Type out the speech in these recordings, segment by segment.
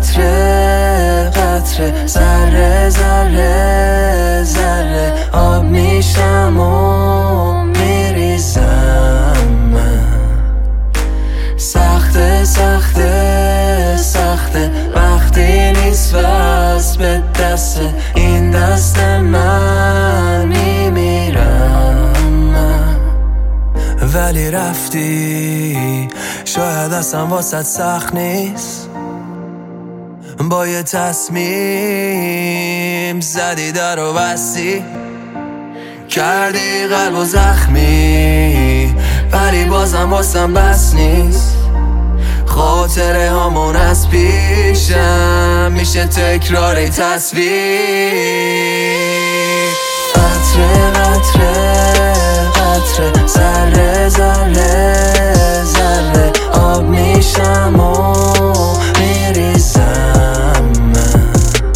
قطره قطره، ذره ذره ذره آب میشم و میریزم من. سخته سخته سخته وقتی نیست وز به دست این دست من میمیرم من. ولی رفتی شاید اصلا واسط سخت نیست، با یه تصمیم زدی در و بستی، کردی قلب و زخمی، ولی بازم واسم بس نیست. خاطره همون از پیشم میشه تکرار تصویر. قطره قطره قطره، ذره ذره ذره آب میشم و میریزم من.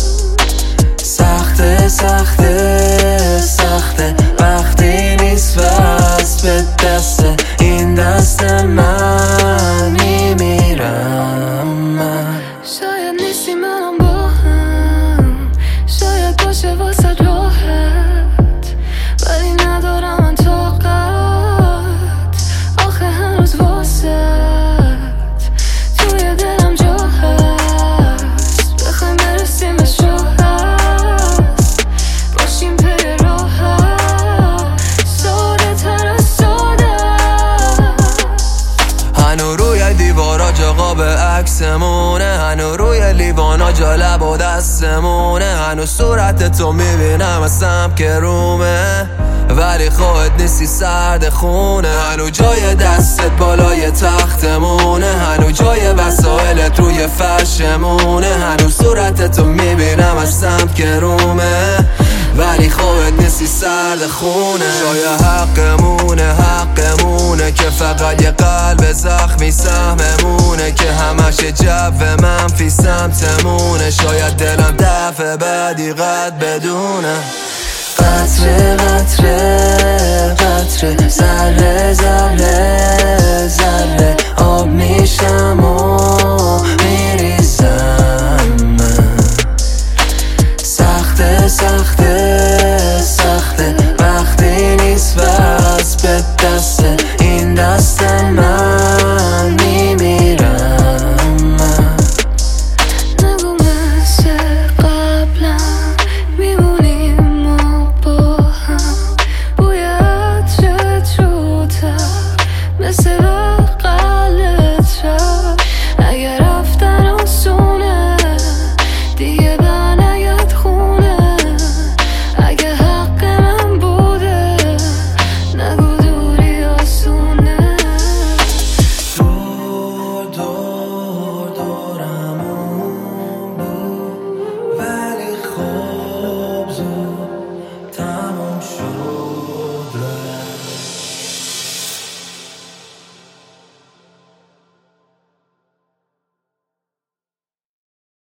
سخته سخته سخته وقتی نیست وز به دست این دست من میمیرم من. شاید نیستی منم با هم، شاید باشه واسه راحت، ولی ندارم من طاقت آخه هنوز واسه توی دلم جا هست. بخوایم برسیم به شاه هست، باشیم پی راحت، ساده تر از ساده. هنو روی دیوارا جا قاب عکسمونه، هنو روی لیوانا جا لب و دستمونه، هنو صورت تو میبینم اصلا که رومه، ولی خواهد نیستی سرد خونه. هنو جای دستت بالای تختمونه، هنو جای وسایلت روی فرشمونه، هنو صورت تو میبینم از سمت که رومه، ولی خواهد نیستی سرد خونه. شاید حقمونه که فقط یه قلب زخمی سهممونه، که همش جو منفی سمتمونه. شاید دلم دفعه بعدی قد بدونه. قطره قطره قطره، ذره ذره